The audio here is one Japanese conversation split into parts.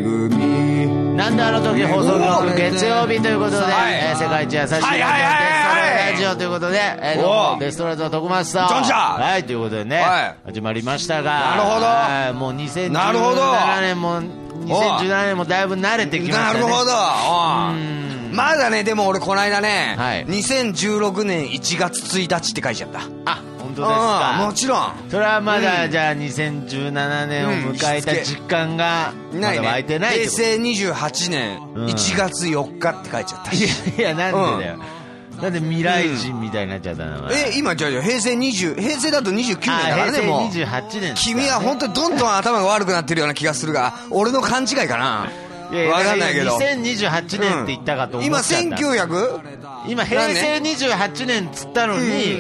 組なんであの時放送局月曜日ということで、世界一優しいラジオデストロイラジオということで、デストロイズの徳松さん、はいということでね、始まりましたが、 なるほど、 もう2017年も2017年もだいぶ慣れてきましたね。 なるほど。まだね、でも俺この間ね、2016年1月1日って書いちゃった。 あ、本当ですか。 もちろんそれはまだ、じゃあ2017年を迎えた実感がまだ湧いてないってこと。 平成28年1月4日って書いちゃった。 いやなんでだよ、なんで未来人みたいになっちゃったの。 今じゃあ平成だと29年だからね。もう平成28年、 君は本当にどんどん頭が悪くなってるような気がするが、俺の勘違いかな。わかんないけど 2028年って言ったかと思っちゃった。今平成28年っつったのに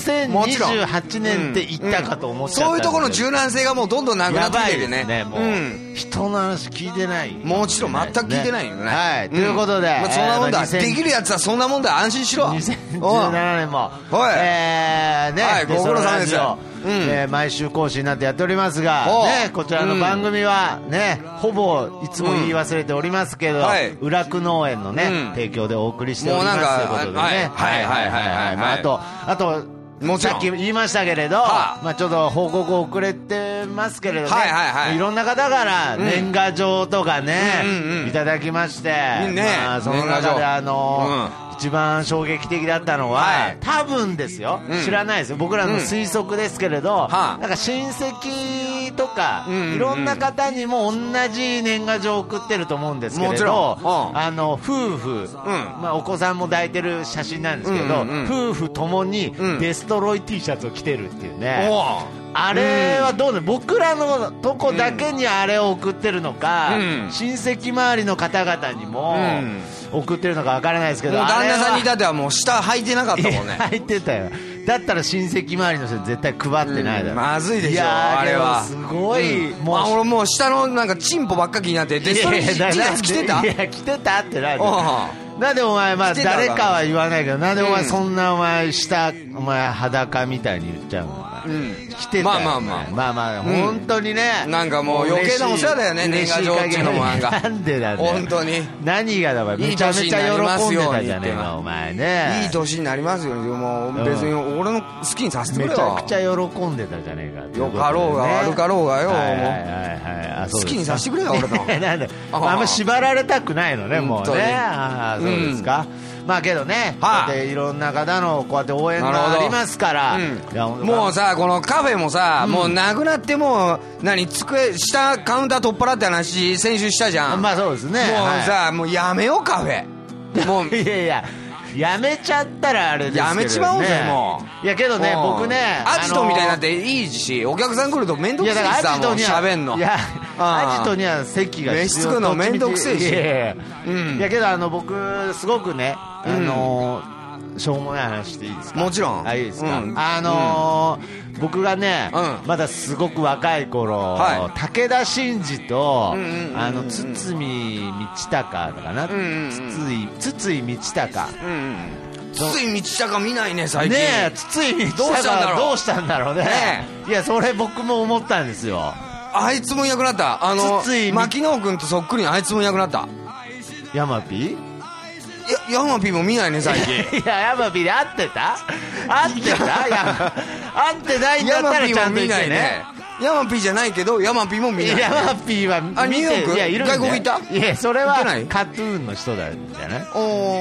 2028年って言ったかと思っちゃった。 そういうところの柔軟性がもうどんどんなくなってきてるね。 もう人の話聞いてない。 もちろん全く聞いてないよね。 はい、ということでそんなもんだ、できるやつはそんなもんだ、安心しろ。 2017年もご苦労様ですよ。 毎週更新になってやっておりますが、こちらの番組はね、ほぼいつも言い忘れておりますけど、裏久農園のね提供でお送りしておりますということでね。あとさっき言いましたけれど、ちょっと報告遅れてますけれどね、いろんな方から年賀状とかねいただきまして、その中で一番衝撃的だったのは、多分ですよ、知らないですよ、僕らの推測ですけれど、なんか親戚とかいろんな方にも同じ年賀状を送ってると思うんですけれど、夫婦、お子さんも抱いてる写真なんですけど、夫婦ともにデストロイ T シャツを着てるっていうね。あれはどうね、僕らのとこだけにあれを送ってるのか、親戚周りの方々にも送ってるのかわからないですけど、 旦那さんにだってはもう下履いてなかったもんね。 履いてたよ。だったら親戚周りの人絶対配ってないだろ。 まずいでしょあれは。 すごい、 俺もう下のなんかチンポばっか気になって、でそれ T シャツ着てた？ いや着てたってなんでお前、誰かは言わないけど、なんでお前そんなお前下お前裸みたいに言っちゃうの。着てたよ。本当にね、 なんかもう余計なお世話だよね、年賀状っていうのも。 なんでなんだよ本当に。何がだお前、めちゃめちゃ喜んでたじゃねえかお前ね。 いい年になりますよ。もう別に俺の好きにさせてくれよ。 めちゃくちゃ喜んでたじゃねえか。 よかろうが悪かろうがよ、好きにさせてくれよ俺の。 なんであんま縛られたくないのね、もうね。そうですか。けどね、こうやっていろんな方のこうやって応援がありますから、 もうさ、このカフェもさ、もうなくなってもう机下カウンター取っ払って話先週したじゃん。 そうですね。 もうさ、もうやめようカフェ。もういややめちゃったらあれですけどね。 やめちまおうぜもう。 いやけどね、僕ね、 アジトみたいになっていいし、お客さん来ると面倒くせえしさ、もう喋んの。 いやアジトには席が飯作るの面倒くせえし。 いやけど僕すごくね、しょうもない話していいですか？ もちろん。 いいですか？僕がね、まだすごく若い頃、武田真治と堤道隆かな、筒井道隆、筒井道隆見ないね最近。ねえ、筒井道隆はどうしたんだろうね。いやそれ僕も思ったんですよ。 あいつもいなくなった。牧野君とそっくりにあいつもいなくなった。 ヤマピー？ ヤマピーも見ないね最近。 いやヤマピーで会ってた会ってないんだったらちゃんと言ってね。 ヤマピーじゃないけどヤマピーも見ない。 ヤマピーはニューヨーク？いやいるんだよ。 外国行った？ いやそれはカトゥーンの人だじゃない。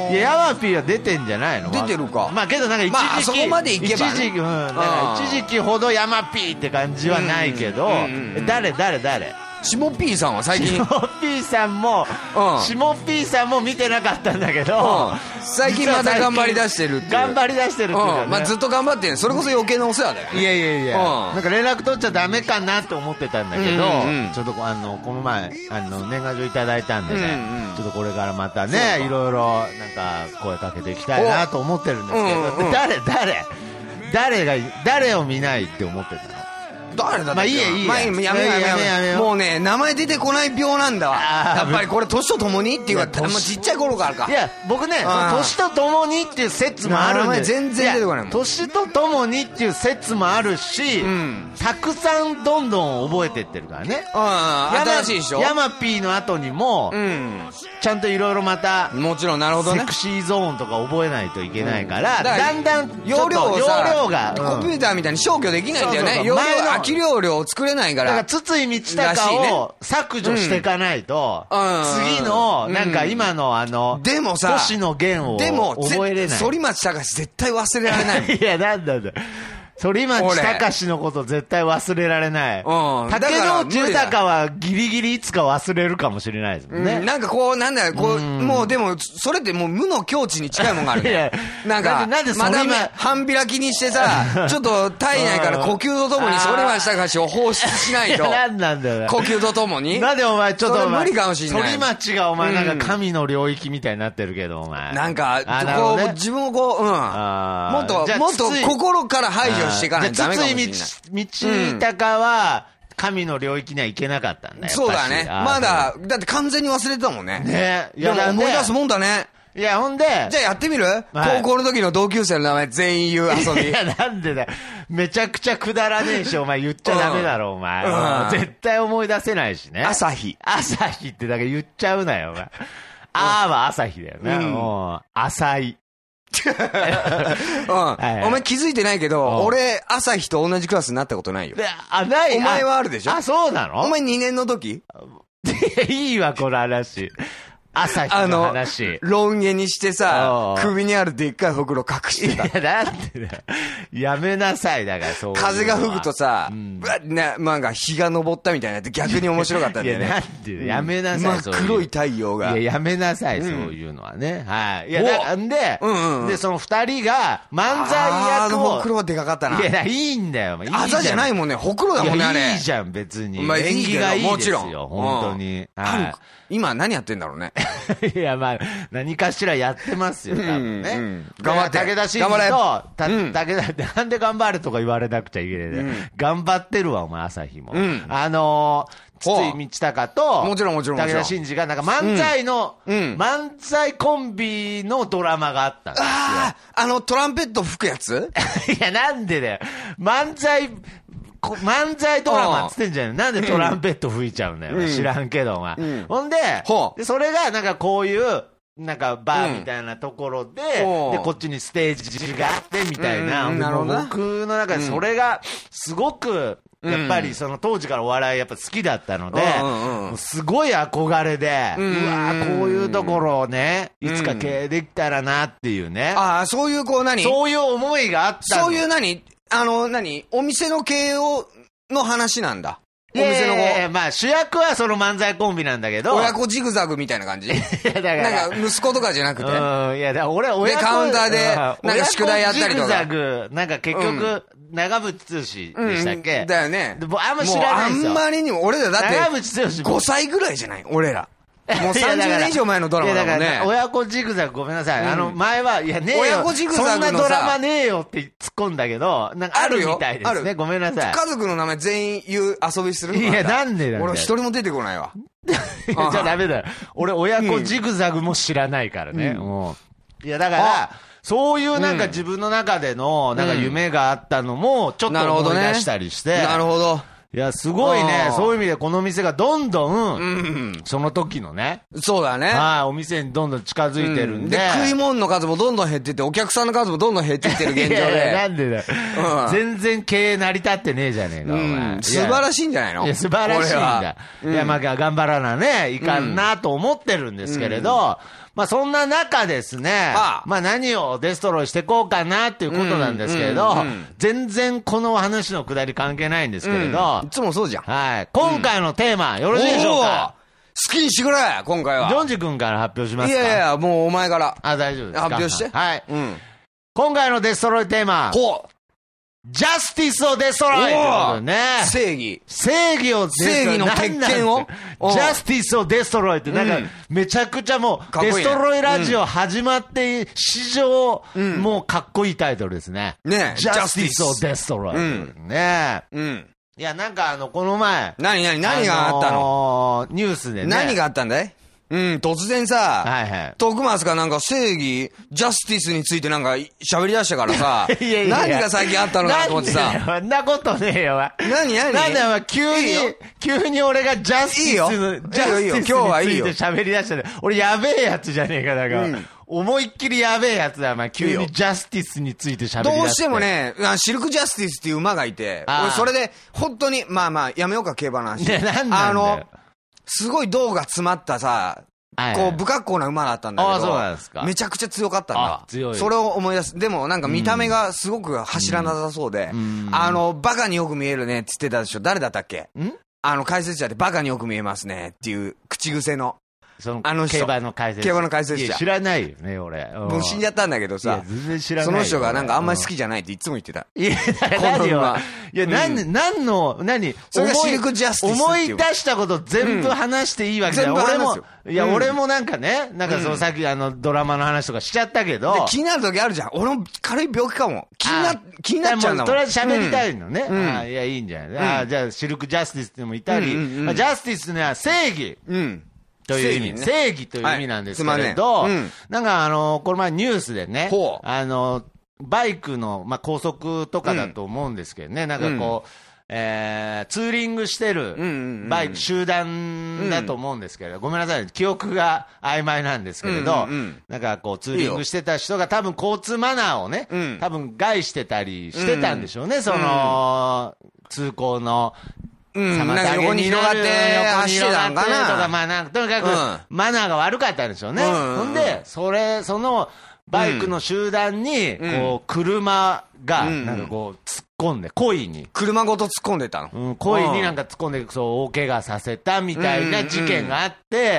いやヤマピーは出てんじゃないの？ 出てるか。 けどなんか一時期そこまで行けば一時期ほどヤマピーって感じはないけど、誰シモピーさんは最近シモピーさんも見てなかったんだけど、 最近また頑張り出してるっていう。 頑張り出してるっていうか、 ずっと頑張ってる。それこそ余計なお世話だよね。 いやなんか連絡取っちゃダメかなって思ってたんだけど、ちょっとこの前年賀状いただいたんでね、ちょっとこれからまたねいろいろなんか声かけていきたいなと思ってるんですけど、誰を見ないって思ってたの？ 誰だっけ。 まあいいややめもうね、名前出てこない病なんだわ。やっぱりこれ年とともにっていうか、ちっちゃい頃からか。 いや僕ね、年とともにっていう説もあるんで、 全然出てこないもん。 年とともにっていう説もあるし、たくさんどんどん覚えてってるからね。 新しいでしょ。 ヤマピーの後にも、ちゃんといろいろまた、 もちろんなるほどね。 セクシーゾーンとか覚えないといけないから、だんだん容量が、 コンピューターみたいに消去できないんだよね。空き容量を作れないから。 だから筒井道隆を削除していかないと、次のなんか今のでもさ、 星野源を覚えれない。 反町隆史絶対忘れられない。 いやなんだ反町隆史のこと絶対忘れられない。竹野内豊はギリギリいつか忘れるかもしれないですもんね。 なんかこう、なんだよ、こう、もうでも、それってもう無の境地に近いもんがあるね。なんか、まだ半開きにしてさ、ちょっと体内から呼吸とともに反町隆史を放出しないと。 なんなんだよ。 呼吸とともに。 なんでお前ちょっと無理かもしれない。 反町がお前なんか神の領域みたいになってるけど、お前。 なんか、こう、自分をこう、もっと心から排除していかないとダメかもしれない。 道隆は、神の領域には行けなかったんだよ。 そうだね。まだって完全に忘れてたもんね。 ね。 でも思い出すもんだね。 いや、ほんで。 じゃあやってみる？高校の時の同級生の名前全員言う遊び。 いや、なんでだよ。めちゃくちゃくだらねえし、お前言っちゃダメだろ、お前。絶対思い出せないしね。 朝日。 朝日ってだけ言っちゃうなよ、お前。は朝日だよね。もう、浅い。 お前気づいてないけど、俺、朝日と同じクラスになったことないよ。 ない。 お前はあるでしょ？ あ、そうなの？ お前2年の時？ いいわ、この話。朝日の話。 ロン毛にしてさ、首にあるでっかいほくろ隠してた。 いや、なんでだよ。やめなさい、だからそう。 風が吹くとさ、なんか日が昇ったみたいになって逆に面白かったんだよね。 いや、なんでやめなさい、 真っ黒い太陽が。 いや、やめなさい、そういうのはね。はい。いや、なんで、で、その二人が漫才役を。 ほくろはでかかったな。 いや、いいんだよ。 あざじゃないもんね。ほくろだもんね、あれ。 いいじゃん、別に。 演技がいいですよ。 もちろん。本当に。 今何やってんだろうね。 いや、まあ、何かしらやってますよ、多分ね。 頑張って。 武田真治と、武田、なんで頑張れとか言われなくちゃいけないね。頑張ってるわ、お前、朝日も。筒井道隆と、 もちろん。 武田真治が、なんか漫才コンビのドラマがあったんですよ。 トランペット吹くやつ？ いや、なんでだよ。漫才ドラマっつってんじゃん。なんでトランペット吹いちゃうんだよ。知らんけど、お前。ほんで、それがなんかこういう、なんかバーみたいなところで、で、こっちにステージがあってみたいな。僕の中でそれがすごく、やっぱりその当時からお笑いやっぱ好きだったので、すごい憧れで、うわーこういうところをね、いつか経営できたらなっていうね。 そういうそういう思いがあったそういうお店の経営の話なんだ。お店のまあ主役はその漫才コンビなんだけど。 親子ジグザグみたいな感じ？いやだから。なんか息子とかじゃなくて。 いやだから俺親子。 で、カウンターで、なんか宿題やったりとか。 ジグザグ、なんか結局、長渕剛でしたっけ？ だよね。 あんま知らないんですよ。 あんまりにも、俺らだって、 長渕剛 5歳ぐらいじゃない俺ら。もう30年以上前のドラマだもんね。 いやだから親子ジグザグごめんなさい。前は、いやねえよ。 親子ジグザグのさ、 そんなドラマねえよって突っ込んだけど、なんかあるみたいですね。ごめんなさい。 家族の名前全員遊びする？ いや、なんでだよ。 俺一人も出てこないわ。 じゃあダメだよ。俺親子ジグザグも知らないからね。いやだから、そういうなんか自分の中でのなんか夢があったのもちょっと思い出したりして。 なるほど。 いや、すごいね。そういう意味でこの店がどんどん、その時のね。 そうだね。 お店にどんどん近づいてるんで。 で、食い物の数もどんどん減ってって、お客さんの数もどんどん減っていってる現状で。 いやなんでだよ。全然経営成り立ってねえじゃねえか、お前。 素晴らしいんじゃないの？ いや、素晴らしいんだ。いや、まあ、頑張らなね、いかんなと思ってるんですけれど、まあそんな中ですね、まあ何をデストロイしていこうかなっていうことなんですけれど、全然この話のくだり関係ないんですけれど、 いつもそうじゃん。 はい。今回のテーマ、よろしいでしょうか？ 好きにしてくれ今回は。 ジョンジ君から発表しますか？ いや、もうお前から。 大丈夫ですか？ 発表して。 はい。今回のデストロイテーマ。ジャスティスをデストロイということでね。 正義を正義の鉄拳をジャスティスをデストロイってなんかめちゃくちゃもうデストロイラジオ始まって史上もうかっこいいタイトルですね。 ね。 ジャスティスをデストロイ。ね。 いや、なんかこの前。 何があったの？ ニュースでね。 何があったんだい？突然さ、徳松がなんか正義、ジャスティスについてなんか喋り出したからさ、何が最近あったのかなと思ってさ。 そんなことねえよ。何なんだよ、急に俺がジャスティス、ジャスティスについて喋り出したね。俺やべえやつじゃねえか、だから。思いっきりやべえやつだよ、急にジャスティスについて喋り出して。 どうしてもね、シルクジャスティスっていう馬がいて、俺それで、本当に、やめようか、競馬の話。 なんなんだよ。 すごい銅が詰まったさ、こう、不格好な馬だったんだけど、めちゃくちゃ強かったんだ。強い。それを思い出す。でもなんか見た目がすごく柱なさそうで、バカによく見えるねって言ってたでしょ。誰だったっけ？解説者でバカによく見えますねっていう口癖の。 競馬の解説者。知らないよね、俺。 もう死んじゃったんだけどさ。 全然知らない。 その人がなんかあんまり好きじゃないっていつも言ってた。 いや、何よ。いや、 それがシルクジャスティス思い出したこと全部話していいわけだよ。俺もなんかね、なんかそのさっきドラマの話とかしちゃったけど。 気になる時あるじゃん。俺も軽い病気かも。気になっちゃうんだもん。 とりあえず喋りたいのね。いや、いいんじゃない。じゃあ、シルクジャスティスってもいたり、ジャスティスには正義。という意味、正義という意味なんですけれど、なんかこの前ニュースでね、バイクの、高速とかだと思うんですけどね、なんかこう、ツーリングしてるバイク集団だと思うんですけど、ごめんなさい、記憶が曖昧なんですけれど、なんかこうツーリングしてた人が多分交通マナーをね、多分害してたりしてたんでしょうね、その、通行の、 なんか横に広がって走ってたんかな。とにかく、マナーが悪かったんでしょうね。ほんで、その、バイクの集団に、こう、車が、なんかこう、突っ込んで、故意に。 車ごと突っ込んでたの。 故意になんか突っ込んで、そう、大怪我させたみたいな事件があって、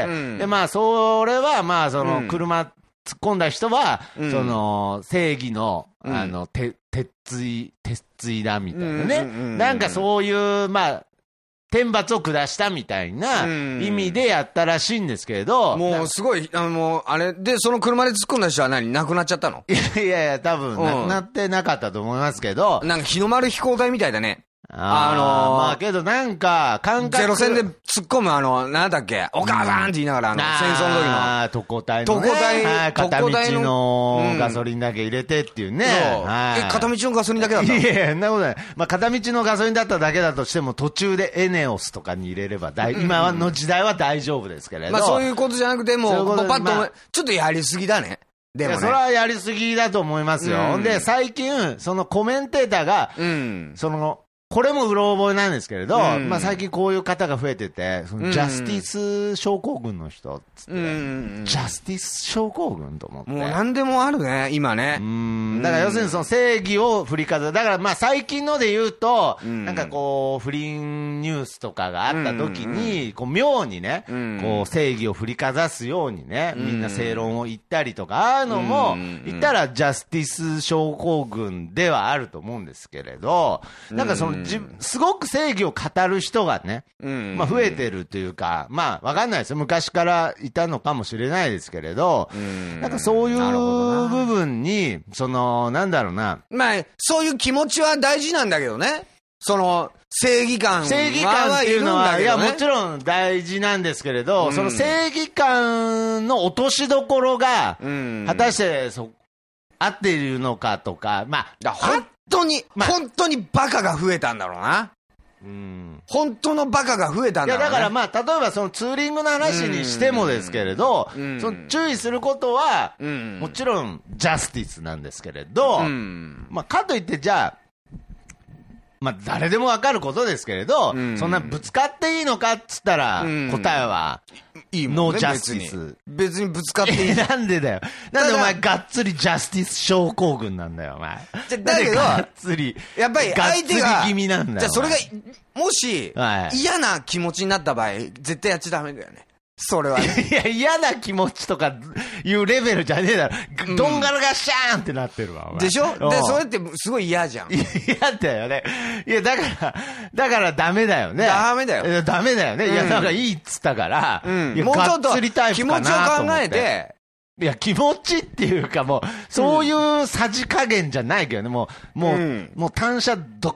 で、それは、その、車、突っ込んだ人は、その、正義の、鉄槌だみたいなね。なんかそういう、天罰を下したみたいな意味でやったらしいんですけれど。 もうすごい、あれ、で、その車で突っ込んだ人は亡くなっちゃったの？ いや、多分、亡くなってなかったと思いますけど。 なんか日の丸飛行隊みたいだね。 けどなんか、 ゼロ戦で突っ込むなんだっけ、お母さんって言いながら戦争の時の。 特攻隊のね。片道のガソリンだけ入れてっていうね。 片道のガソリンだけだったの？ いや、そんなことない。片道のガソリンだっただけだとしても、途中でエネオスとかに入れれば、今の時代は大丈夫ですけれど。 そういうことじゃなくて、もう、パッと、ちょっとやりすぎだね。でもね。 それはやりすぎだと思いますよ。で、最近、そのコメンテーターが、その、これもうろ覚えなんですけれど、最近こういう方が増えてて、そのジャスティス症候群の人っつって、ジャスティス症候群と思って。 もう何でもあるね、今ね。 だから要するにその正義を振りかざる。だから最近ので言うと、なんかこう、不倫ニュースとかがあった時に、こう妙にね、こう正義を振りかざすようにね、みんな正論を言ったりとか、ああいうのも、言ったらジャスティス症候群ではあると思うんですけれど、なんかその、すごく正義を語る人がね、増えてるというか、わかんないですよ。昔からいたのかもしれないですけれど、なんかそういう部分に、その、なんだろうな。 そういう気持ちは大事なんだけどね。その、正義感っていうのは、いや、もちろん大事なんですけれど、その正義感の落としどころが、果たして、合っているのかとか、 本当にバカが増えたんだろうな。本当のバカが増えたんだろうね。 いや、だから例えばそのツーリングの話にしてもですけれど、その注意することは、もちろんジャスティスなんですけれど、かといってじゃあ、誰でもわかることですけれど、そんなぶつかっていいのかっつったら、答えは、ノージャスティス。 別にぶつかっていい。 なんでだよ。なんでお前がっつりジャスティス症候群なんだよ、お前。 だけど、 がっつり、 やっぱり相手が、 気味なんだよ。 じゃあそれが、もし、嫌な気持ちになった場合、絶対やっちゃダメだよね。それはね。 いや、嫌な気持ちとかいうレベルじゃねえだろ。どんがらがシャーンってなってるわ。 でしょ？で、それってすごい嫌じゃん。 嫌だよね。いや、だからダメだよね。 ダメだよ。 ダメだよね。いや、なんかいいっつったから、 もうちょっと気持ちを考えて、 いや、気持ちっていうかもう、そういうさじ加減じゃないけどね、もう単車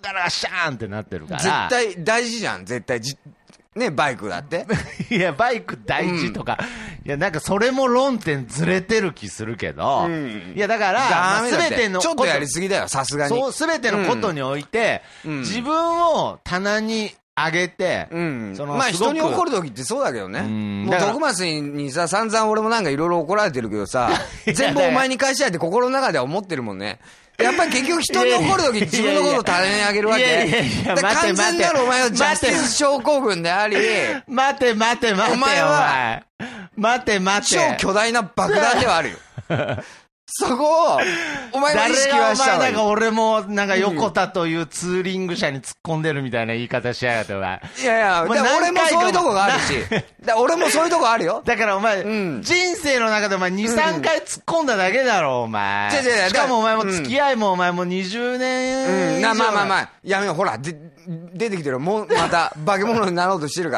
ガラガシャーンってなってるから。 絶対大事じゃん、絶対。ね、バイクだって。 いや、バイク大事とか、いや、なんかそれも論点ずれてる気するけど、いや、だから、すべてのちょっとやりすぎだよ、さすがに。 そう、すべてのことにおいて、自分を棚に上げて、 まあ人に怒るときってそうだけどね。もう徳松にさ、散々俺もなんかいろいろ怒られてるけどさ、全部お前に返したいって心の中では思ってるもんね。やっぱり結局人に怒るとき自分のことを棚に上げるわけ。完全なるお前はジャスティス症候群であり、 待て、お前は、待て。 超巨大な爆弾ではあるよ。そこを、お前が意識はした方がいい。 なんか俺も、なんか横田というツーリング車に突っ込んでるみたいな言い方しやがって、お前。 いや、俺もそういうとこがあるし。俺もそういうとこあるよ。 だからお前、人生の中でお前2、3回突っ込んだだけだろ、お前。しかもお前も付き合いもお前も20年。 まあ、やめよう、ほら、出てきてる。もう、また、化け物になろうとしてるから。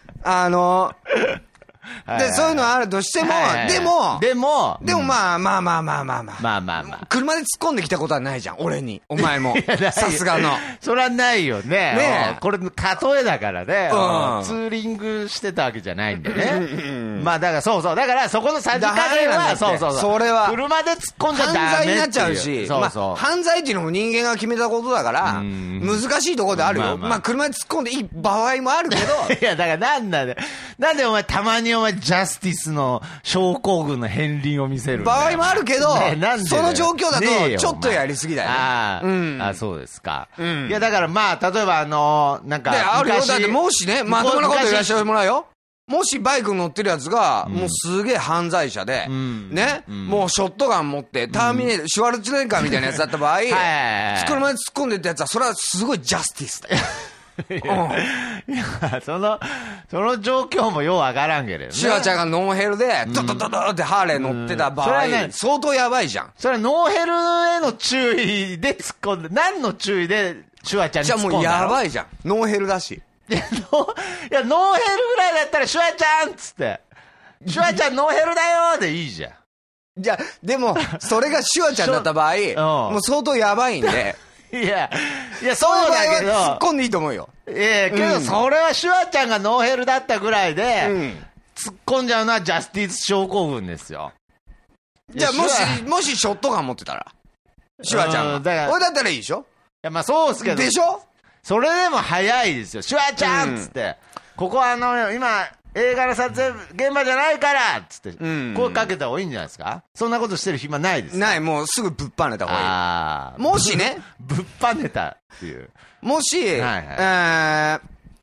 で、そういうのあるとしても、でも、まあ。車で突っ込んできたことはないじゃん、俺に。お前も。さすがの。 それはないよね。ねこれ、例えだからね。ツーリングしてたわけじゃないんでね。まあ、だからそう。だからそこのさじ加減は、そう。 それは。 車で突っ込んじゃダメ。 犯罪になっちゃうし。犯罪っていうのも人間が決めたことだから、難しいところであるよ。まあ、車で突っ込んでいい場合もあるけど。 いや、だからなんでお前たまにお前ジャスティスの症候群の片鱗を見せる場合もあるけど、その状況だとちょっとやりすぎだよね。 そうですか。いやだからまあ例えばなんかあるよ。だってもしね、まともなこと言わせてもらうよ。もしバイク乗ってるやつが、もうすげえ犯罪者で、ね、もうショットガン持って、ターミネーター、シュワルツェネッガーみたいなやつだった場合、車で突っ込んでったやつは、それはすごいジャスティスだよ。 いや、その状況もようわからんけれどね。 シュワちゃんがノーヘルで、ドドドドってハーレー乗ってた場合、相当やばいじゃん。 それはノーヘルへの注意で突っ込んで、何の注意でシュワちゃんに突っ込んだの？ じゃあもうやばいじゃん。ノーヘルだし。 いや、ノーヘルぐらいだったらシュワちゃんっつって、シュワちゃんノーヘルだよでいいじゃん。 じゃあ、でも、それがシュワちゃんだった場合、もう相当やばいんで、 いや、そうだけど。 突っ込んでいいと思うよ。 けど、それはシュワちゃんがノーヘルだったぐらいで、突っ込んじゃうのはジャスティス症候群ですよ。 じゃあ、もしショットガン持ってたら、シュワちゃんが。俺だったらいいでしょ？いや、まあそうっすけど。 でしょ？ それでも早いですよ。シュワちゃんっつって、ここは今、映画の撮影現場じゃないからっつって、声かけた方がいいんじゃないですか？そんなことしてる暇ないです。 ない、もうすぐぶっぱねた方がいい。もしね。 ぶっぱねたっていう。 もし、スタ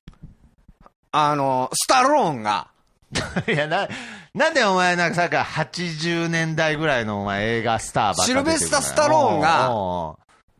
ローンが。 いや、なんでお前なんかさっき80年代ぐらいのお前映画スターばっかり。 シルベスタ・スタローンが、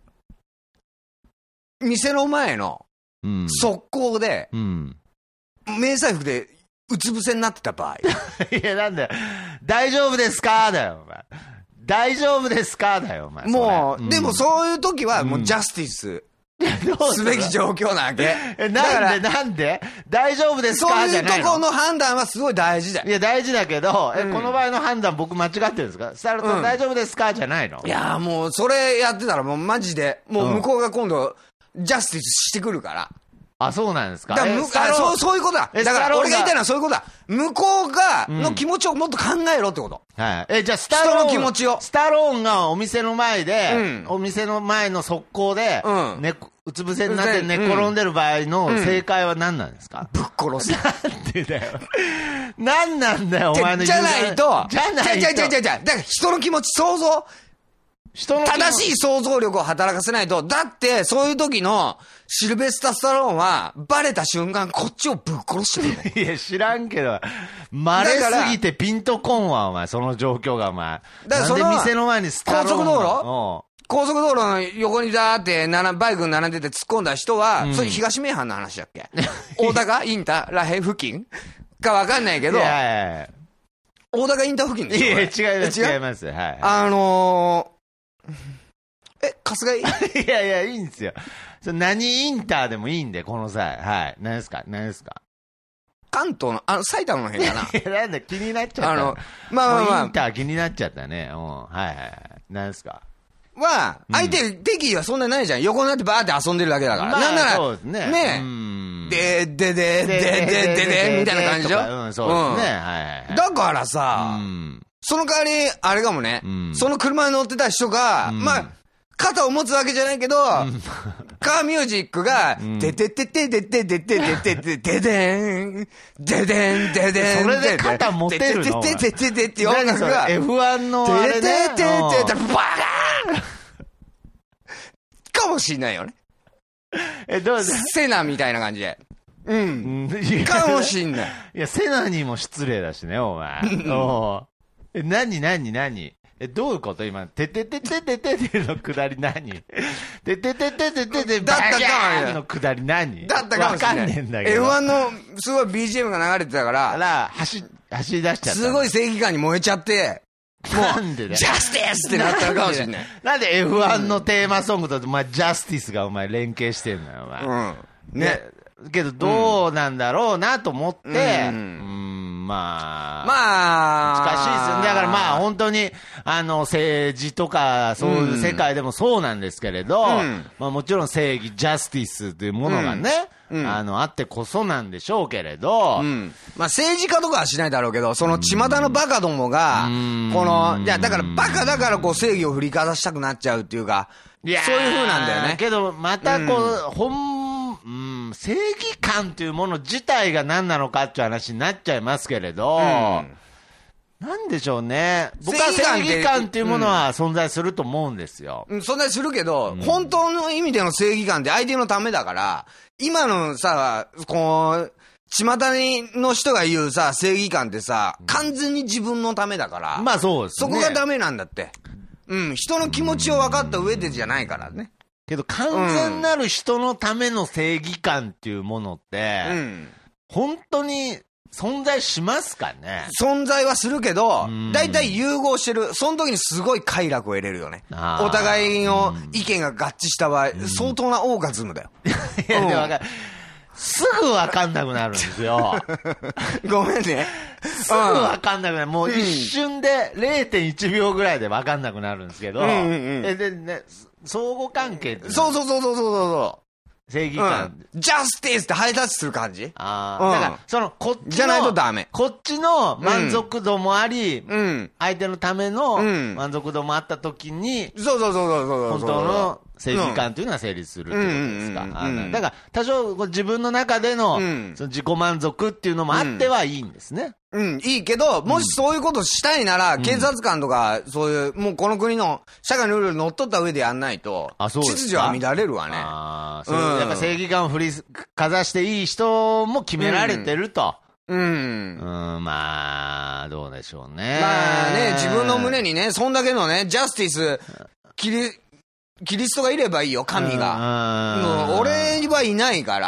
店の前の側溝で、迷彩服でうつ伏せになってた場合。 いや、なんだよ。大丈夫ですかだよ、お前。大丈夫ですかだよ、お前。 もう、でもそういう時はもうジャスティスすべき状況なわけ。 なんで大丈夫ですかじゃないの？ そういうとこの判断はすごい大事だよ。 いや、大事だけど、この場合の判断僕間違ってるんですか？スタロさん大丈夫ですかじゃないの？ いや、もうそれやってたらもうマジで、もう向こうが今度、ジャスティスしてくるから。 あ、そうなんですか？ そういうことだ。だから俺が言いたいのはそういうことだ。向こうが、の気持ちをもっと考えろってこと。 はい。じゃあスタローン。 人の気持ちを。 スタローンがお店の前で、お店の前の側溝で、うつ伏せになって寝転んでる場合の正解は何なんですか？ ぶっ殺す。 なんでだよ。何なんだよ、お前の言う。 じゃないと。 じゃないと。 だから人の気持ち、想像。正しい想像力を働かせないと、だってそういう時のシルベスタ・スタローンはバレた瞬間こっちをぶっ殺してる。いや知らんけど、稀すぎてピンとこんわお前、その状況がお前。 だからなんで店の前にスタローン高速道路の横にザーってバイクに並んでて突っ込んだ人は、それ東名阪の話だっけ？大高インターらへん付近かわかんないけど、大高インター付近でしょ？ いや違います。はい。 春日井いやいいんですよ。何インターでもいいんで、この際。はい。何ですか関東の、埼玉の辺かな。 いや、なんだ、気になっちゃった。 まあ。 インター気になっちゃったね。はい。何ですかは、相手敵意はそんなないじゃん。横になってバーって遊んでるだけだから。なんなら、 そうですね。 ねで、みたいな感じでしょ。 そうですね。はい。 だからさ、その代わり、あれかもね、その車に乗ってた人が、まあ、肩を持つわけじゃないけど、カーミュージックが、でででででででででででででん、ででん、ででん。 それで肩持てるの？ でででででって音楽が、 F1 のあれね。ででででで、バカかもしんないよね。 どうセナみたいな感じで。かもしんない。 いや、セナにも失礼だしね、お前。何どういうこと今、てててててててのくだり何てててててててバキャーのくだり何だったかもしれない。 わかんねえんだけど。 F1 のすごい BGM が流れてたから、 走り出しちゃった。 すごい正義感に燃えちゃって、 なんでだよ。 ジャスティスってなったのかもしれない。 なんで F1 のテーマソングとお前ジャスティスがお前連携してんのよ、お前。ね。けどどうなんだろうなと思って、まあ、難しいですよね。だからまあ本当に、政治とかそういう世界でもそうなんですけれど、まあもちろん正義、ジャスティスというものがね、あってこそなんでしょうけれど、 まあ政治家とかはしないだろうけど、その巷のバカどもが、この、いやだからバカだからこう正義を振りかざしたくなっちゃうっていうか、そういう風なんだよね。 けどまたこう、正義感というもの自体が何なのかっていう話になっちゃいますけれど、なんでしょうね。僕は正義感っていうものは存在すると思うんですよ。 存在するけど、本当の意味での正義感って相手のためだから、今のさ、こう、巷の人が言うさ、正義感ってさ、完全に自分のためだから。 まあそうですね。 そこがダメなんだって。人の気持ちを分かった上でじゃないからね。 けど完全なる人のための正義感っていうものって、本当に存在しますかね？ 存在はするけど、大体融合してる。その時にすごい快楽を得れるよね。お互いの意見が合致した場合、相当なオーガズムだよ。 いや、でもすぐ分かんなくなるんですよ。 ごめんね。 すぐ分かんなくなる。もう一瞬で 0.1 秒ぐらいで分かんなくなるんですけど、でね、相互関係って。 そう。 正義感。 ジャスティスってハイタッチする感じ？ だから、こっちの、 じゃないとダメ。 こっちの満足度もあり、相手のための満足度もあった時に、 そう。 本当の正義感というのは成立するってことですか。だから、多少自分の中でのその自己満足っていうのもあってはいいんですね。 いいけど、もしそういうことしたいなら、警察官とか、そういう、もうこの国の社会のルールにのっとった上でやんないと、秩序は乱れるわね。 やっぱ正義感を振りかざしていい人も決められてると。まあ、どうでしょうね。 まあね、自分の胸にね、そんだけのね、ジャスティス、キリストがいればいいよ、神が。俺はいないから。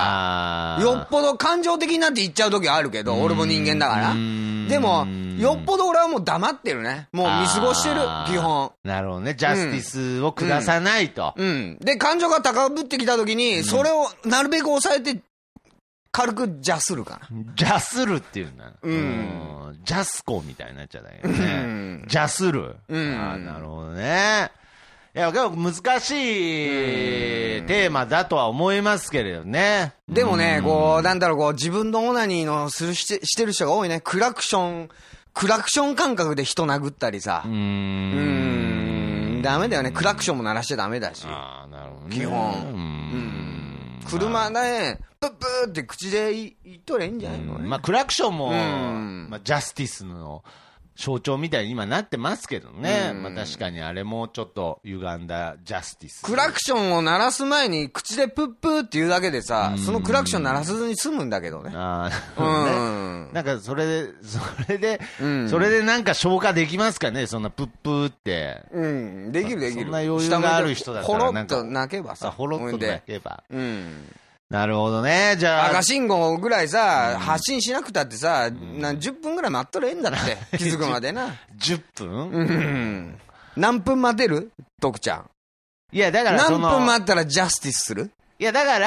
よっぽど感情的になって言っちゃう時はあるけど、俺も人間だから。でも、よっぽど俺はもう黙ってるね。もう見過ごしてる、基本。 なるほどね。ジャスティスを下さないと。 で、感情が高ぶってきた時に、それをなるべく抑えて、軽くジャスるかな。 ジャスるっていうんだ。ジャスコみたいになっちゃったけどね。ジャスる。なるほどね。いや、結構難しいテーマだとは思いますけれどね。 でもね、こう、なんだろう、こう、自分のオナニーのしてる人が多いね。クラクション感覚で人殴ったりさ。ダメだよね。クラクションも鳴らしちゃダメだし。 なるほどね。 基本。車ね、プップーって口で言っとりゃいいんじゃないのね。 まあ、クラクションも、まあ、ジャスティスの象徴みたいに今なってますけどね。まあ確かにあれもちょっと歪んだジャスティス。 クラクションを鳴らす前に口でプップーって言うだけでさ、そのクラクション鳴らさずに済むんだけどね。 なんかそれでなんか消化できますかね、そんなプップーって。 できる。 そんな余裕がある人だったらなんか。 ほろっと泣けばさ。 ほろっと泣けば。なるほどね。じゃあ。 赤信号ぐらいさ、発信しなくたってさ、10分ぐらい待っとれんだって。気づくまでな。 10分？ 何分待てる？徳ちゃん。 いや、だから何分待ったらジャスティスする？ いや、だから、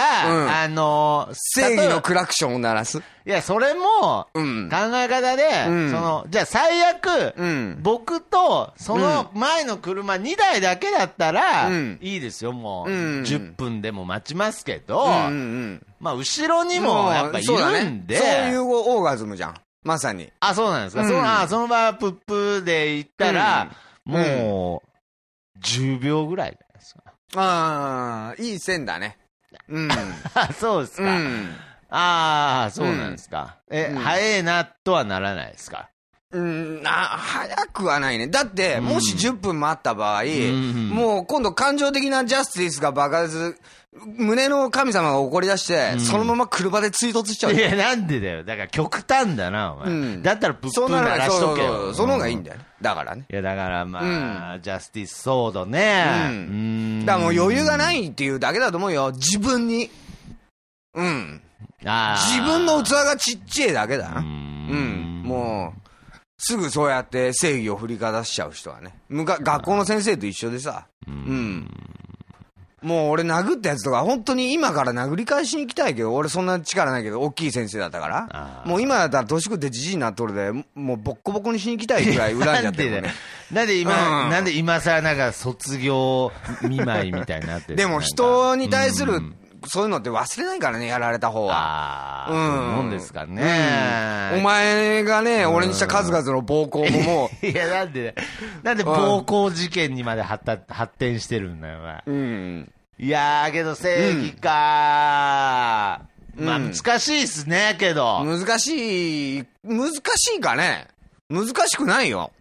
正義のクラクションを鳴らす。 いや、それも、考え方で、じゃあ最悪、僕と、その前の車2台だけだったら、いいですよ、もう、10分でも待ちますけど、まあ、後ろにも、やっぱいるんで。 そういうオーガズムじゃん。まさに。 あ、そうなんですか。その場合はプップで行ったら、もう、10秒ぐらいじゃないですか。 ああ、いい線だね。 そうですか。ああ、そうなんですか。早いなとはならないですか。 早くはないね。だって、もし10分待った場合、もう今度感情的なジャスティスが爆発、胸の神様が怒り出して、そのまま車で追突しちゃう。 いや、なんでだよ。だから極端だな、お前。だったらプップ鳴らしとけよ。 その方がいいんだよ。だからね。 いや、だからまあ、ジャスティスソードね。 だからもう余裕がないっていうだけだと思うよ。自分に。自分の器がちっちゃいだけだな。もう、すぐそうやって正義を振りかざしちゃう人はね。学校の先生と一緒でさ。もう俺殴ったやつとか本当に今から殴り返しに行きたいけど、俺そんな力ないけど大きい先生だったから、もう今だったら年食ってじじいになっとるで、もうボッコボコにしに行きたいぐらい恨んじゃってるね。 なんで今さらなんか卒業見舞いみたいになってる。 でも人に対するそういうのって忘れないからね、やられた方は。 そうですかね。 お前がね、俺にした数々の暴行ももう。いや、なんで暴行事件にまで発展してるんだよ、お前。いやー、けど正義かー。まあ難しいっすね、けど。 難しいかね。難しくないよ。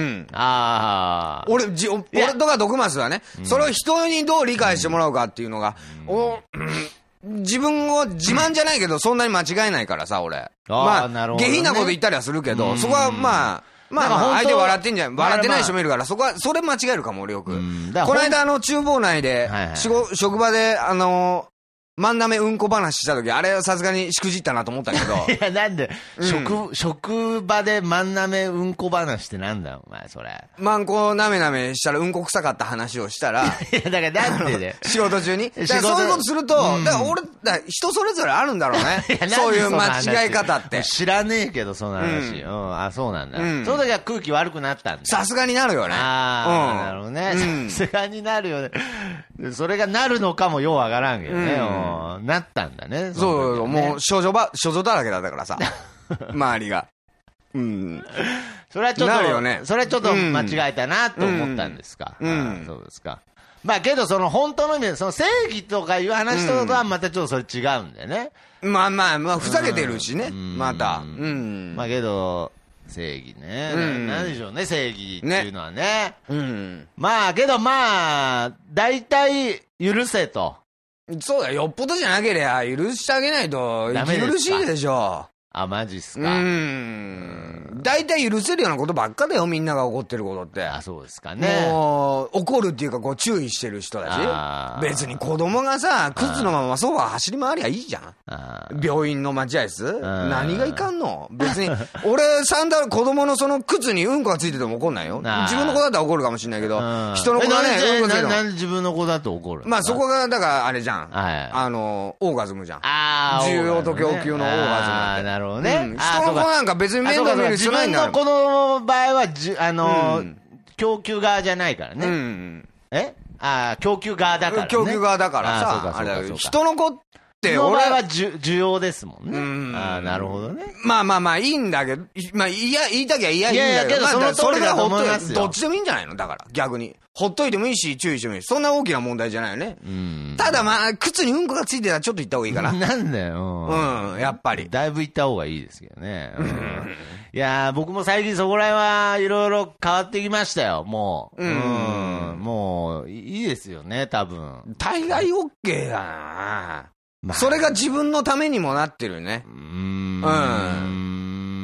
俺とか徳松はね、それを人にどう理解してもらうかっていうのが、自分を自慢じゃないけど、そんなに間違えないからさ、俺。まあ、下品なこと言ったりはするけど、そこはまあ、相手笑ってんじゃん。笑ってない人もいるから、それ間違えるかも、俺よく。この間、厨房内で、職場で、万なめうんこ話した時、あれはさすがにしくじったなと思ったけど。 いや、なんで、職場で万なめうんこ話ってなんだよ、お前、それ。 万こなめなめしたらうんこ臭かった話をしたら。いや、だからなんで仕事中に。そういうことすると、人それぞれあるんだろうね。そういう間違い方って。 知らねえけど、その話。あ、そうなんだ。その時は空気悪くなったんだ。 さすがになるよね。 なるほどね。さすがになるよね。それがなるのかもようわからんけどね。なったんだね。 そう、もう、処女だらけだったからさ。周りが。 それはちょっと、なるよね。それはちょっと間違えたなと思ったんですか。そうですか。まあけど、その本当の意味で、その正義とかいう話とはまたちょっとそれ違うんだよね。 まあ、ふざけてるしね。また。 まあけど、正義ね。なんでしょうね、正義っていうのはね。まあけど大体許せと。 そうだよ、よっぽどじゃなければ許してあげないと息苦しいでしょ。 あ、マジっすか。 大体許せるようなことばっかだよ、みんなが怒ってることって。 あ、そうですかね。 もう、怒るっていうか、こう、注意してる人だし。別に子供がさ、靴のままそば走り回りゃいいじゃん。病院の待合室何がいかんの別に、俺、子供のその靴にうんこがついてても怒んないよ。自分の子だったら怒るかもしれないけど、人の子がね、 うんこついてる。なんで自分の子だと怒る？ まあ、そこが、だから、あれじゃん。オーガズムじゃん。需要と供給のオーガズム。 ああ、なるほどね。 人の子なんか別に面倒見る必要ないんだよ。 自分の子の場合は、供給側じゃないからね。供給側だからね。 供給側だからさ、人の子って俺は需要ですもんね。なるほどね。 まあいいんだけど、まあ言いたきゃいいんだけど、それがほっといて、どっちでもいいんじゃないのだから、逆に。ほっといてもいいし、注意してもいいし、そんな大きな問題じゃないよね。ただ靴にうんこがついてたらちょっと行った方がいいかな。 なんだよ。 やっぱり。 だいぶ行った方がいいですけどね。いやー、僕も最近そこら辺はいろいろ変わってきましたよ、もう。もう、いいですよね、多分。 大概 OK だな。それが自分のためにもなってるね。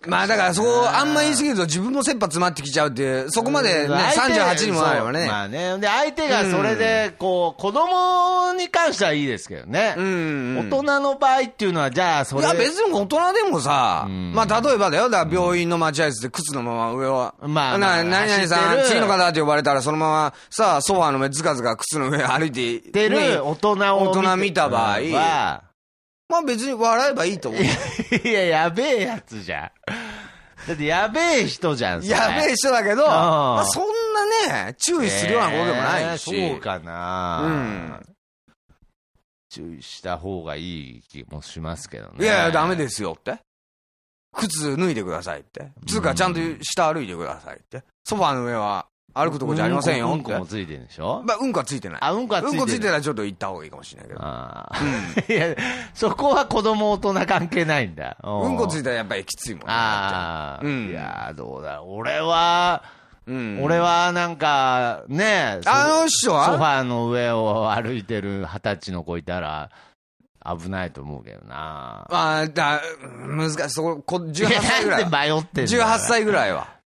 まあだからそこあんま言い過ぎると自分の切羽詰まってきちゃうっていう、そこまでね、38にもなればね。 まあね。で、相手がそれで、こう、子供に関してはいいですけどね。大人の場合っていうのは、じゃあそれ。いや別に大人でもさ、まあ例えばだよ、だから病院の待合室で靴のまま上は、まあ、何々さん、次の方って呼ばれたらそのままさ、ソファーの上ずかずか靴の上歩いて、 る大人見た場合は、まあ別に笑えばいいと思う。 いや、やべえやつじゃん。だってやべえ人じゃん。 やべえ人だけど、まあ、そんなね、注意するようなことでもないし。 そうかな、注意した方がいい気もしますけどね。 いや、ダメですよって。靴脱いでくださいって。つうか、ちゃんと下歩いてくださいって。ソファーの上は歩くとこじゃありませんよって。 うんこもついてるんでしょ。 まあ、うんこはついてない。 うんこはついてない。 うんこついてたらちょっと行った方がいいかもしれないけど。 いや、そこは子供大人関係ないんだ。 うんこついたらやっぱりきついもんね。 いや、どうだ。俺はなんか、ね、 あの人はソファーの上を歩いてる20歳の子いたら、危ないと思うけどな。 難しい。18歳ぐらい。 迷ってんの。 18歳ぐらいは。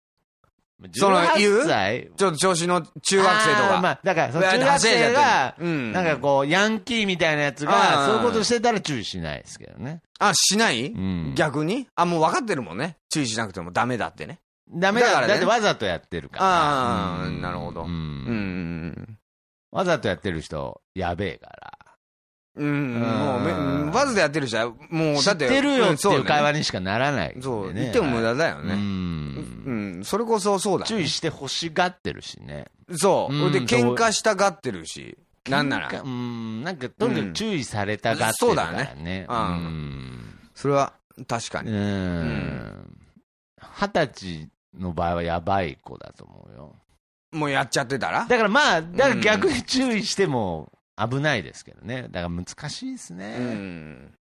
18歳ちょっと調子の中学生とか。 まあ、だから、その中学生が、なんかこう、ヤンキーみたいなやつが、そういうことしてたら注意しないですけどね。 しない、逆にもう分かってるもんね。注意しなくてもダメだってね。 ダメだからね。だってわざとやってるから。 なるほど。 わざとやってる人、やべえから。 もう、わざとやってる人は、もう、だって。 知ってるよっていう会話にしかならない。 そう。言っても無駄だよね。それこそそうだ。 注意して欲しがってるしね。 そう。で、喧嘩したがってるし。なんなら。 なんか、とにかく注意されたがってるからね。そうだね。 それは、確かに。 20歳の場合はやばい子だと思うよ。 もうやっちゃってたら？ だからまあ、だから逆に注意しても、危ないですけどね。だから難しいですね。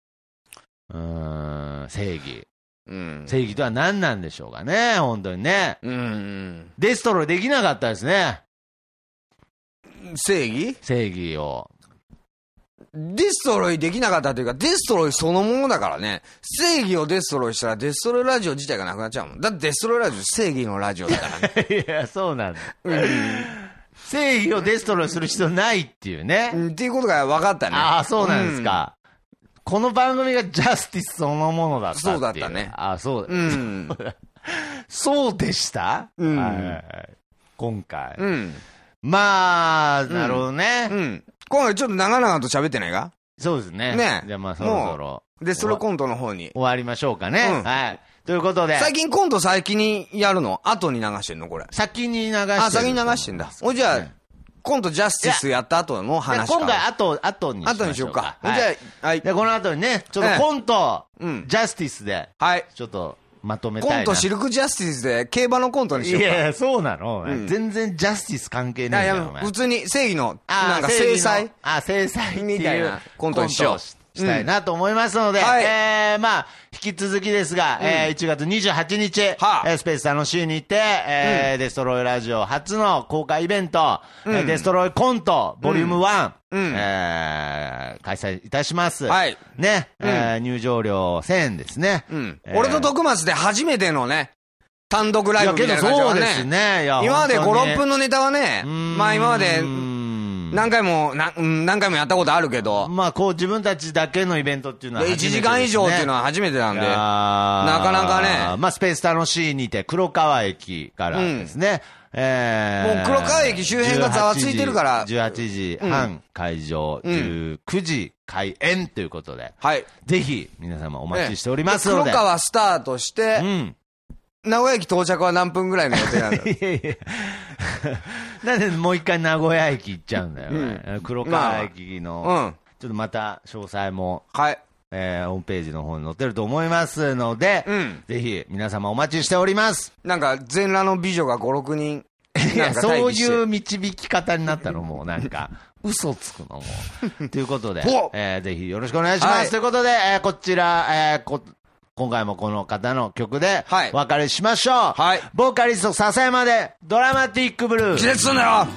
正義。正義とは何なんでしょうかね、本当にね。デストロイできなかったですね。 正義を。 デストロイできなかったというか、デストロイそのものだからね。正義をデストロイしたらデストロイラジオ自体がなくなっちゃうもん。だってデストロイラジオ正義のラジオだからね。 いや、そうなんだ。正義をデストロイする必要ないっていうね。 っていうことが分かったね。 ああ、そうなんですか。この番組がジャスティスそのものだったっていう。 そうだったね。 そうだ。そうでした、今回。まあ、なるほどね。 今回ちょっと長々と喋ってないか？ そうですね。じゃあまあそろそろ。 デストロイコントの方に。 終わりましょうかね。はい。ということで。 最近コント先にやるの？後に流してんのこれ。 先に流してる。 先に流してんだ。じゃあ、コントジャスティスやった後の話か。 今回後にしようか。 じゃあ、はい。 で、この後にね、ちょっとコント、ジャスティスで、はい。ちょっとまとめたいな。 コントシルクジャスティスで競馬のコントにしようか。 いや、そうなの。全然ジャスティス関係ないよ。 普通に正義の、なんか制裁制裁みたいなコントにしよう。 したいなと思いますので、まあ、引き続きですが、1月28日、スペース楽しいにて、デストロイラジオ初の公開イベント、デストロイコント、ボリューム1、開催いたします。ね、入場料1000円ですね。 俺と徳松で初めてのね、単独ライブみたいな感じだね。そうですね。今まで5、6分のネタはね、まあ今まで、何回もやったことあるけど。 まあ、こう自分たちだけのイベントっていうのは初めてですね。1時間以上っていうのは初めてなんで。なかなかね。 まあ、スペース楽しいにて、黒川駅からですね。 もう黒川駅周辺がざわついてるから。 18時半会場、19時開演ということで。はい。ぜひ、皆様お待ちしておりますので。 黒川スタートして、名古屋駅到着は何分ぐらいの予定なんだいやいやなんでもう一回名古屋駅行っちゃうんだよね。黒川駅の、ちょっとまた詳細も、はい。ホームページの方に載ってると思いますので、ぜひ皆様お待ちしております。 なんか全裸の美女が5、6人。 いや、そういう導き方になったのもなんか、嘘つくのも。ということで、ぜひよろしくお願いします。ということで、こちら、今回もこの方の曲でお別れしましょう。はい。ボーカリスト笹山でドラマティックブルー。 気絶すんだよ。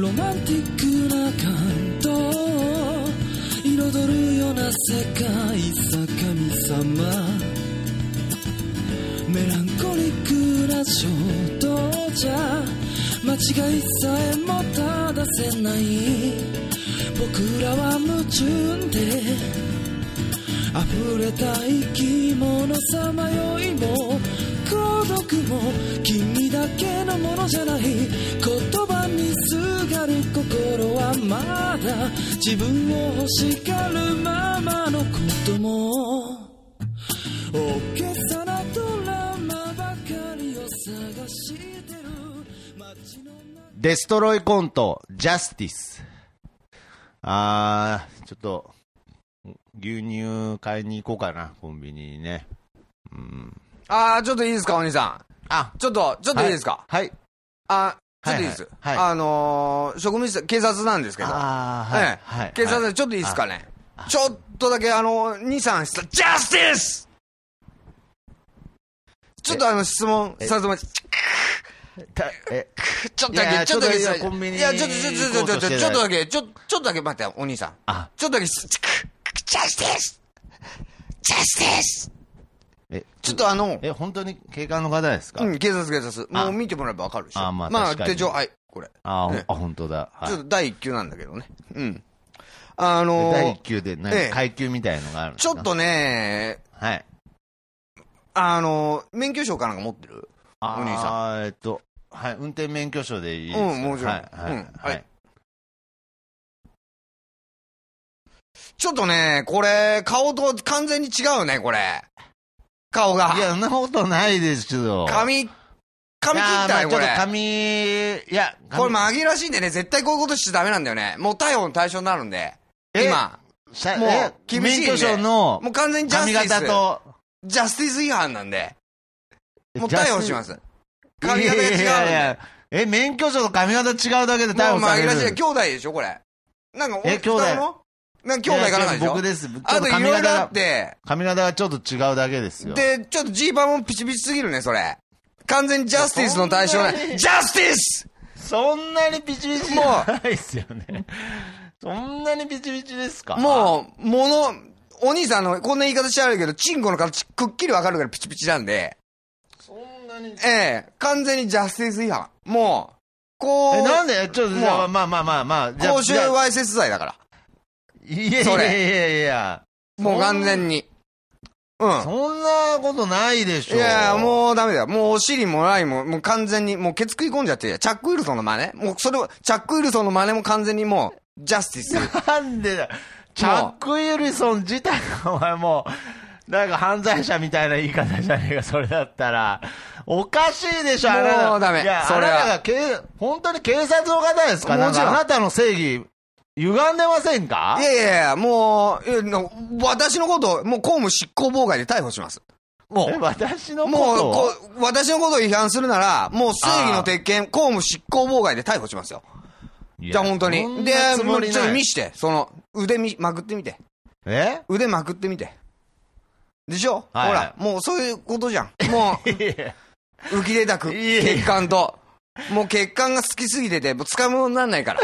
ロマンティックな感動彩るような世界さ神様メランコリックな衝動じゃ間違いさえも正せない僕らは矛盾で溢れた生き物さまよいも孤独も君だけのものじゃない言葉にすがる心はまだ自分を欲しがるままのことも大げさなドラマばかりを探してる街のデストロイコントジャスティス。ちょっと牛乳買いに行こうかなコンビニにね。 ちょっといいですかお兄さん。ちょっといいですか。 はい。 ちょっといいです。職務室警察なんですけど。警察でちょっといいですかね。ちょっとだけ2、3質問。ジャスティス。ちょっと質問させてもらって。ちょっとだけ、ちょっとだけ、ちょっとだけ待って、お兄さん。ちょっとだけ、ジャスティスちょっと本当に警官の方ですか？ 警察。もう見てもらえばわかるでしょ。まあ、手帳、はい、これ。 本当だ。 ちょっと第1級なんだけどね。 第1級で、階級みたいのがあるんですか？ ちょっとね、 はい。 免許証かなんか持ってる？お兄さん。 はい、運転免許証でいいですか？ もちろん。はい。ちょっとね、これ、顔と完全に違うね、これ。顔が。 いや、そんなことないですよ。 髪切ったよ、これ。 これ紛らしいんでね、絶対こういうことしちゃダメなんだよね。もう逮捕の対象になるんで。今。もう、厳しいんで。 免許証のもう完全にジャスティス。 髪型と。 ジャスティス違反なんで。もう逮捕します。髪型が違うんで。 免許証と髪型違うだけで逮捕される。 もう紛らしい。兄弟でしょ、これ。なんか、 兄弟なんか兄弟からないでしょ。 僕です。 あといろいろあって。 髪型がちょっと違うだけですよ。 で、ちょっとジーパンもピチピチすぎるね、それ。完全にジャスティスの対象ね。ジャスティスそんなにピチピチじゃないっすよね。そんなにピチピチですか？ もう、お兄さんのこんな言い方しちゃうけど、チンコの形くっきりわかるからピチピチなんで。 そんなに完全にジャスティス違反。もう、こう。 なんでちょっと、まあ。 公衆わいせつ罪だから。 いや。 もう完全に。 そんなことないでしょ。 いや、もうダメだよ。もうお尻もライも、もう完全に、もうケツ食い込んじゃってる。チャック・ウィルソンの真似。もうそれを、チャック・ウィルソンの真似も完全にもう、ジャスティス。 なんでだ。チャック・ウィルソン自体がお前もう、なんか犯罪者みたいな言い方じゃねえか、それだったら。おかしいでしょ、あなた。 もうダメ。 いや、それは。本当に警察の方ですか？なんかあなたの正義、歪んでませんか？ いや、もう、私のこと、もう公務執行妨害で逮捕します。もう。 私のことを私のことを違反するなら、もう正義の鉄拳、公務執行妨害で逮捕しますよ。じゃあ本当に。で、ちょっと見して、腕まくってみて。腕まくってみて。でしょ？ほら、もうそういうことじゃん。もう、浮き出た血管と、もう血管が好きすぎてて、もう使い物にならないから。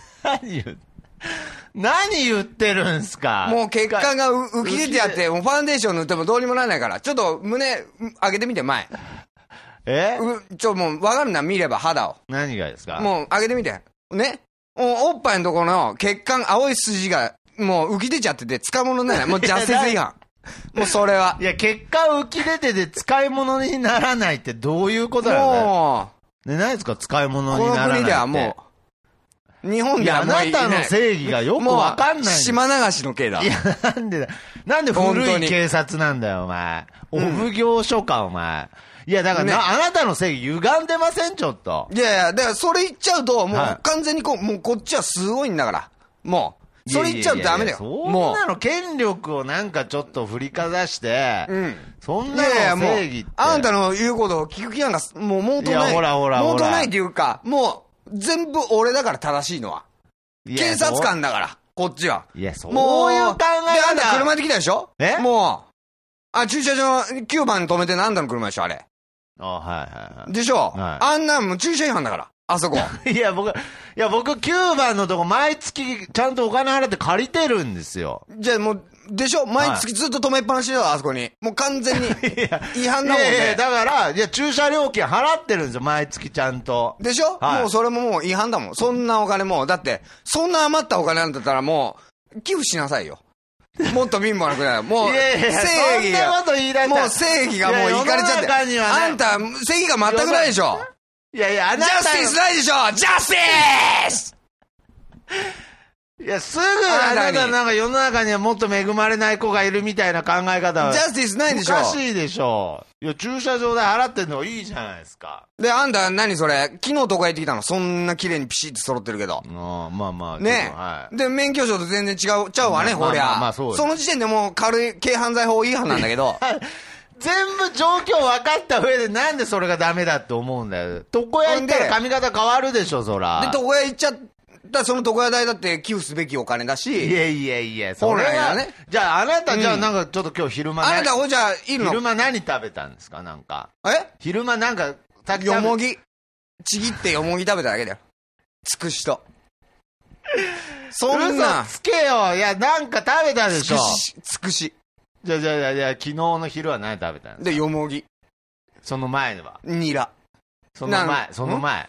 何言ってるんすか？ もう血管が浮き出てやって、もうファンデーション塗ってもどうにもならないから、ちょっと胸上げてみて、前。もうわかるな、見れば肌を。 何がですか？ もう上げてみて。ね？おっぱいのところの血管、青い筋が、もう浮き出ちゃってて、使い物にならない。もうジャスティス違反。もうそれは。 いや、血管浮き出てて使い物にならないってどういうことだよね。もう。何ですか、使い物にならないって。この国ではもう。 日本ではもうあなたの正義がよくわかんない。 島流しの刑だ。 いや、なんで古い警察なんだよ、お前。お奉行所か、お前。いや、だから、あなたの正義歪んでません、ちょっと。 いや、だからそれ言っちゃうと、もう完全にもうこっちはすごいんだから。もう。それ言っちゃうとダメだよ。 そんなの権力をなんかちょっと振りかざして、そんなの正義って。 あんたの言うことを聞く気なんか、もうもうとない。 ほら。 もうとないっていうか、もう、全部俺だから正しいのは。警察官だから、こっちは。 いや、そういう考え方。で、 あんた車で来たでしょ？もう、駐車場の9番に止めてあんたの車でしょ、あれ。 はい。 でしょ？あんなもう駐車違反だから。 あそこ。 いや、僕9番のとこ毎月ちゃんとお金払って借りてるんですよ。 じゃあもう、でしょ毎月ずっと止めっぱなしだよ、あそこに。もう完全に違反だもんね。 いやだから、駐車料金払ってるんですよ、毎月ちゃんと。 でしょ、はい、もうそれももう違反だもん。そんなお金も、だって、そんな余ったお金なんだったらもう、寄付しなさいよ。もっと貧乏なくなる。もう、正義が、もう正義がもういかれちゃって。あんた、正義が全くないでしょ。 いやいや、 ジャスティスないでしょジャスティスいや、すぐあなたなんか世の中にはもっと恵まれない子がいるみたいな考え方は。 ジャスティスないんでしょ。 おかしいでしょ。いや、駐車場代払ってんのいいじゃないですか。 で、あんた何それ昨日とか行ってきたのそんな綺麗にピシッと揃ってるけど。 まあまあ。 ね、はい、で、免許証と全然違う、ちゃうわね、ほりゃ。その時点でもう軽い軽犯罪法違反なんだけど。 全部状況分かった上でなんでそれがダメだって思うんだよ。床屋行ったら髪型変わるでしょ、そら。 で、床屋行っちゃったらその床屋代だって寄付すべきお金だし。 いや、それはね。じゃああなた、じゃあなんかちょっと今日昼間あなた、じゃあいるの昼間何食べたんですかなんか。昼間なんか、 よもぎ。ちぎってよもぎ食べただけだよ。つくしと。そんな。 嘘つけよ。いや、なんか食べたでしょ。 つくし。 じゃあ、昨日の昼は何食べたんですかで、よもぎ。 その前はニラ。 その前。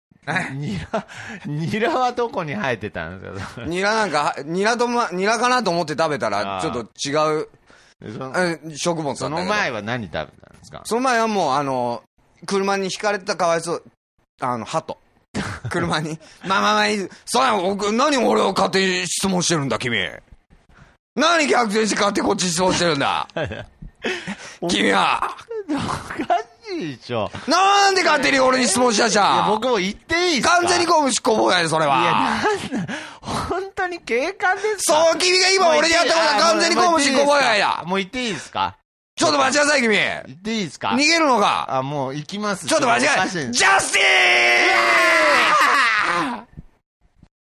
ニラはどこに生えてたんですかニラなんか、ニラかなと思って食べたら、ちょっと違う、食物だったけど。 その前は何食べたんですかその前はもう、車にひかれてたかわいそう、鳩。車に。まあ、何俺を勝手に質問してるんだ、君。何逆転して勝手にこっち質問してるんだ君は。 おかしいでしょ。 なんで勝手に俺に質問したじゃん。 いや、僕も言っていいですか。 完全に公務執行妨害で、それは。 いや、本当に警官ですか。そう、君が今俺にやったことは完全に公務執行妨害だ。 もう言っていいですか。 ちょっと待ちなさい、君。 言っていいですか。 逃げるのか。 もう行きます。 ちょっと待ちなさい。ジャスティー